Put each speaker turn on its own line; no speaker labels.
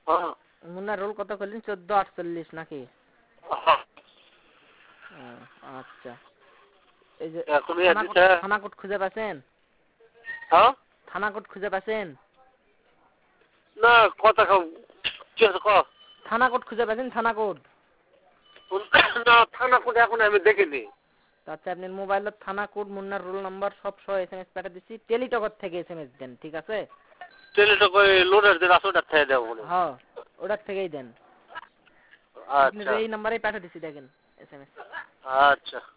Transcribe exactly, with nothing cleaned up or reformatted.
হ্যাঁ
মুন্নার রোল কত করলেন? চোদ্দ আটচল্লিশ নাকি? আচ্ছা এই যে থানা কোড খুঁজে পাচ্ছেন?
হ্যাঁ
থানা কোড খুঁজে পাচ্ছেন?
না কথা কি আছে ক
থানা কোড খুঁজে পাচ্ছেন? থানা কোড
না থানা কোড এখন আমি দেখিনি।
আচ্ছা আপনার মোবাইলের থানা কোড মুন্নার রোল নাম্বার সব সহ এসএমএস পাঠিয়ে দিচ্ছি। টেলিটক থেকে এসএমএস দেন, ঠিক আছে?
টেলিটক ওই লোডের যে রাস্তাটা থেকে দেব বলে।
হ্যাঁ ওটার থেকেই দেন।
আচ্ছা
এই নাম্বারেই পাঠিয়ে দিচ্ছি দেখেন এসএমএস।
আচ্ছা।